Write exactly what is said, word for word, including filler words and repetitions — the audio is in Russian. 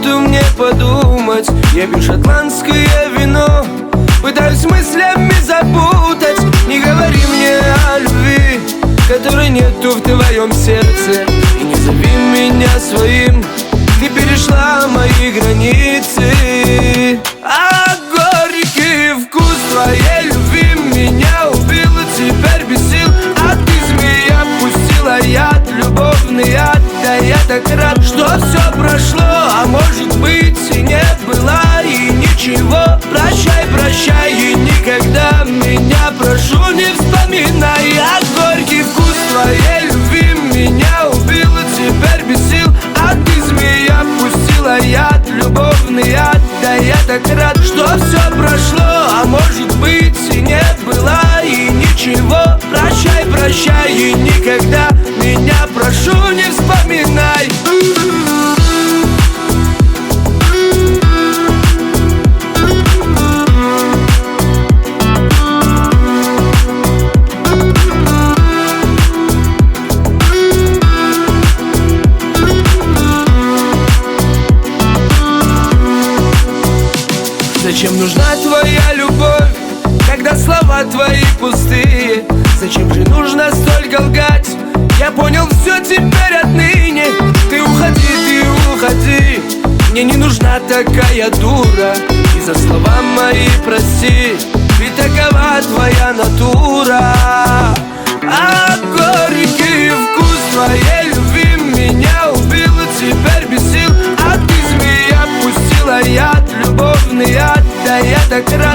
минуту мне подумать. Я пью шотландское вино, пытаюсь мыслями запутать. Не говори мне о любви, которой нету в твоем сердце. И не зови меня своим, ты перешла мои границы. А горький вкус твоей любви меня убил, и теперь без сил. А ты, змея, пустила яд, любовный яд. Да я так рад, что все прошло, а может быть и не было, и ничего. Прощай, прощай, и никогда меня, прошу, не вспоминай. А горький вкус твоей любви меня убил, и теперь без сил. А ты, змея, пустила яд, любовный яд. Да я так рад, что все прошло, а может быть и не было, и ничего. Прощай, прощай, и никогда меня, прошу, не вспоминай. Зачем нужна твоя любовь, когда слова твои пустые? Зачем же нужно столько лгать? Я понял все теперь отныне. Ты уходи, ты уходи, мне не нужна такая дура. И за слова мои прости, ведь такова твоя натура. А горький вкус твоей любви меня убил, и теперь без сил. А ты, змея, пустила яд, любовный яд. Да я так рад,